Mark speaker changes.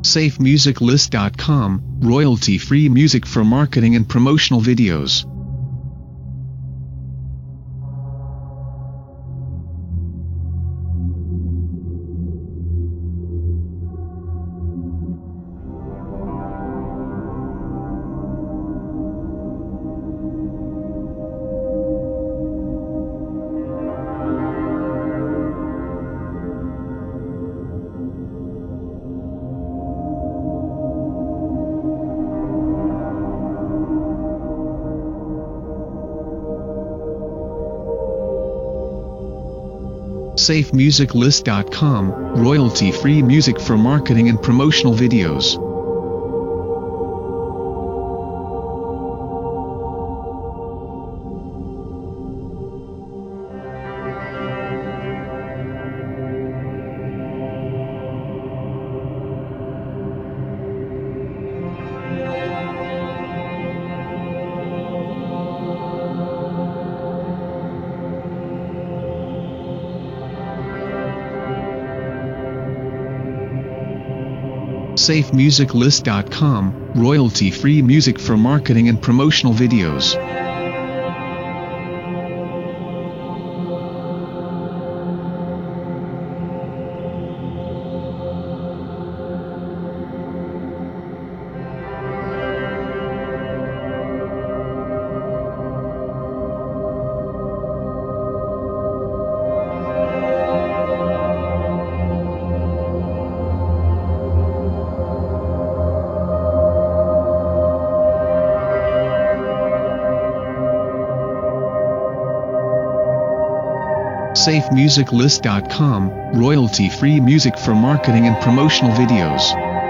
Speaker 1: SafeMusicList.com, royalty-free music for marketing and promotional videos. SafeMusicList.com, royalty-free music for marketing and promotional videos. SafeMusicList.com, royalty-free music for marketing and promotional videos. SafeMusicList.com, royalty-free music for marketing and promotional videos.